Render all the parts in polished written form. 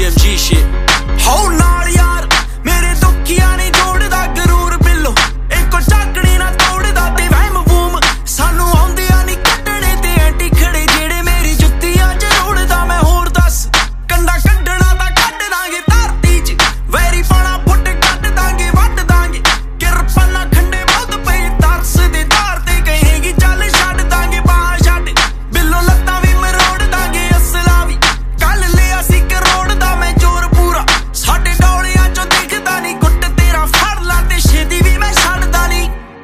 BMG shit. हो नाल यार मेरे दुखियां नहीं जोड़दा गरूर बिल्लो इको झाकड़ी ना तोड़दा ते वहम वूम सानू आउंदियां नहीं कड्डणे ते एंटी खड़े जेड़े मेरी जुत्तियां च रोड़दा मैं होर दस कंडा कड्डना तां कड्ड दांगे धरती च वैरी पाना फुट कड्ड दांगे वड्ड दांगे किरपना खंडे बहुत पे तरस दे धार ते कहेगी चल छड्ड दांगे बाह छड्ड बिल्लो लत्तां भी मरोड़ दांगे असला भी कल लिया सी करोड़ दा मैं जोर पूरा साडे डोलियां चों दिखदा नहीं गुੱਟ तेरा फड़ ला ते छेदी भी मैं छड्डदा नहीं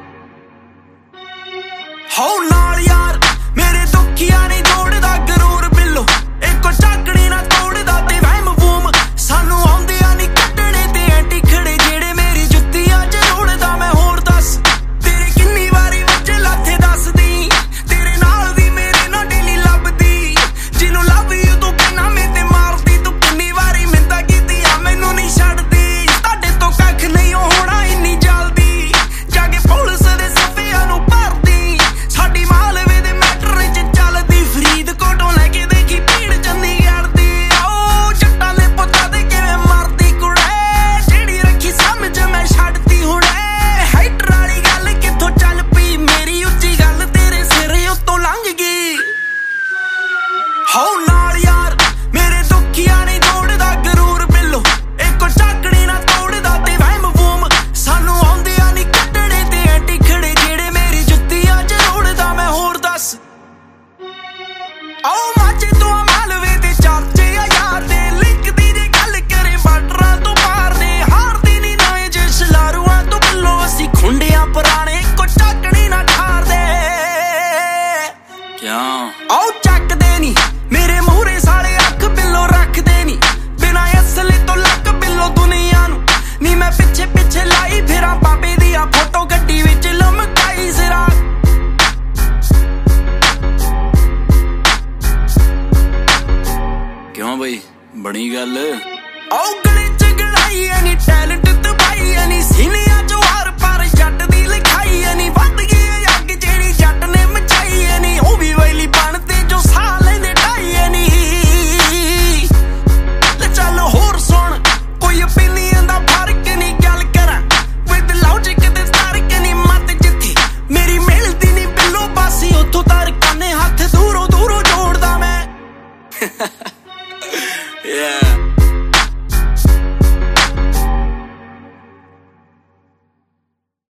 हो नाल यार मेरे दुखियां नहीं जोड़दा गरूर बिल्लो इको झाकड़ी ना तोड़दा ते वहम वूम सानू आउंदियां नहीं कड्डणे ते एंटी खड़े जेड़े मेरी जुत्तियां च रोड़दा मैं होर दस तेरे किन्नी वारी वज्जे लाथे दसदी तेरे नाल दी मेरे ना डेली लभदी जिन्नू लव यू तू कहना मैं ते मारदी तू किन्नी वारी मिंता कीतियां मैनू नहीं छड्डदी तुहाडे तो कख नहीं होना इन्नी जल्दी जाके पुलिस दे सफियां नू भरदी साडी मालवे दे मैटर च चलदी फरीदकोटों लैके देखी भीड़ चंडीगढ़ दी ओ जट्टां दे पुत्तां ते किवें मरदी कुड़े जेड़ी रखी समझ मैं छड्डती हुणे हाइटर वाली गल कित्थों चल पई मेरी उच्ची गल तेरे सिर उत्तों लंघ गई हो नाल यार मेरे दुखियां नहीं जोड़दा गरूर बिल्लो इको झाकड़ी ना तोड़दा ते वहम वूम सानू आउंदियां नहीं कड्डणे ते एंटी खड़े जेड़े मेरी जुत्तियां च रोड़दा मैं होर दस आओ माचे तू मालवे ते चर्चे आ यार दे लिखदी जे गल करे बार्डरां तो पार दे हारदी नहीं नवें जे छलारूआं तो बिल्लो असी खुंडियां पुराने इको झाकड़ी ना ठार दे क्या आओ ਚੱਕਦੇ ਨੀ ਮੇਰੇ ਮੂਹਰੇ ਸਾਲੇ ਅੱਖ ਬਿੱਲੋ ਰੱਖਦੇ ਨੀ ਬਿਨਾਂ ਅਸਲੇ ਤੋਂ ਲੱਕ ਬਿੱਲੋ ਦੁਨੀਆ ਨੂੰ ਨੀ ਮੈਂ ਪਿੱਛੇ ਪਿੱਛੇ ਲਾਈ ਫਿਰਾਂ ਬਾਬੇ ਦੀ ਆ ਫੋਟੋ ਗੱਡੀ ਵਿੱਚ ਲਮਕਾਈ ਜ਼ਰਾ क्यों बई बनी गल आओ गले च गड़ाई ਐ ਨੀ ਟੈਲੈਂਟ ਦਬਾਈ ਐ ਨੀ ਸੀਨੀਆਂ ਚੋਂ